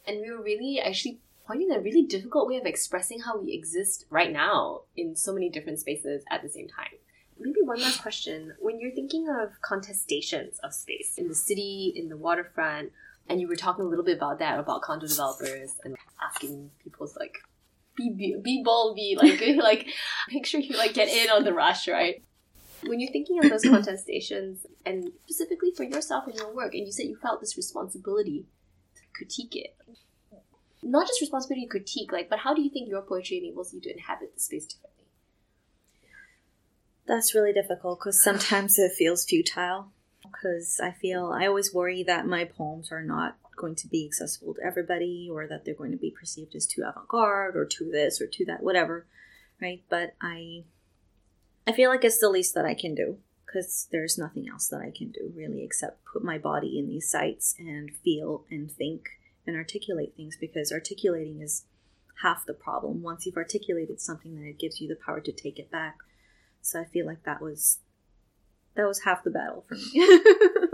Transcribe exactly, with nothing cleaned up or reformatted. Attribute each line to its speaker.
Speaker 1: And we were really actually pointing at a really difficult way of expressing how we exist right now in so many different spaces at the same time. Maybe one last question. When you're thinking of contestations of space in the city, in the waterfront, and you were talking a little bit about that, about condo developers and asking people's like, be, be, be bold, be like, like, make sure you like get in on the rush, right? When you're thinking of those contestations, and specifically for yourself and your work, and you said you felt this responsibility to critique it. Not just responsibility to critique, like, but how do you think your poetry enables you to inhabit the space differently?
Speaker 2: That's really difficult because sometimes it feels futile. Because I feel, I always worry that my poems are not going to be accessible to everybody, or that they're going to be perceived as too avant-garde, or too this, or too that, whatever, right? But I, I feel like it's the least that I can do, because there's nothing else that I can do, really, except put my body in these sites and feel and think and articulate things, because articulating is half the problem. Once you've articulated something, then it gives you the power to take it back. So I feel like that was that was half the battle for me.